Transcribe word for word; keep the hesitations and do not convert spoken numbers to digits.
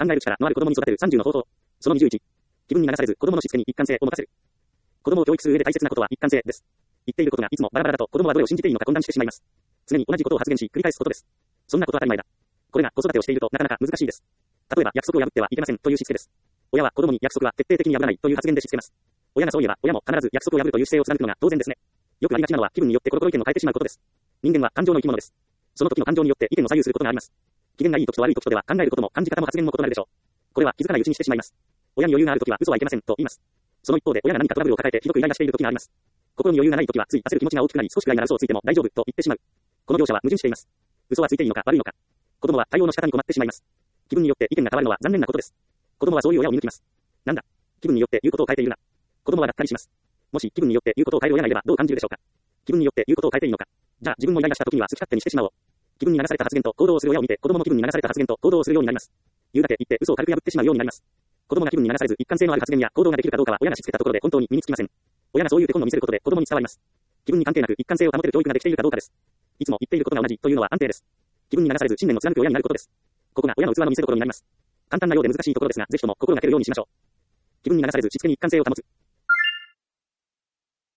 考える力のある子供に育てるさんじゅうの方法。そのにじゅういち。気分に流されず子供のしつけに一貫性を持たせる。子供を教育する上で大切なことは一貫性です。言っていることがいつもバラバラだと子供はどれを信じていいのか混乱してしまいます。常に同じことを発言し繰り返すことです。そんなことは当たり前だ。これが子育てをしているとなかなか難しいです。例えば約束を破ってはいけませんというしつけです。親は子供に約束は徹底的に破らないという発言でしつけます。親がそう言えば親も必ず約束を破るという姿勢を貫くのが当然ですね。よくありがちなのは気分によってコロコロ意見を変えてしまうことです。人間は感情の生き物です。その時の感情によって意見を左右することがあります。機嫌がいい時と悪い時とでは考えることも感じ方も発言も異なるでしょう。これは気づかないうちにしてしまいます。親に余裕がある時は嘘はいけませんと言います。その一方で親が何かトラブルを抱えてひどくイライラしている時があります。心に余裕がない時はつい焦る気持ちが大きくなり少しくらいなら嘘をついても大丈夫と言ってしまう。この両者は矛盾しています。嘘はついていいのか悪いのか。子供は対応の仕方に困ってしまいます。気分によって意見が変わるのは残念なことです。子供はそういう親を見抜きます。なんだ。気分によって言うことを変えているな。子供はがっかりします。もし気分によって言うことを変える親がいればどう感じるでしょうか。気分によって言うことを変えていいのか。じゃあ自分もイライラした時には好き勝手にしてしまおう。気分に流された発言と行動をする親を見て子供も気分に流された発言と行動をするようになります。言うだけ言って嘘を軽く破ってしまうようになります。子供が気分に流されず一貫性のある発言や行動ができるかどうかは親がしつけたところで本当に身につきません。親がそういう手本を見せることで子供に伝わります。気分に関係なく一貫性を保てる教育ができているかどうかです。いつも言っていることが同じというのは安定です。気分に流されず信念を貫く親になることです。ここが親の器の見せ所になります。簡単なようで難しいところですが、ぜひとも心がけるようにしましょう。気分に流されずしつけに一貫性を保つ。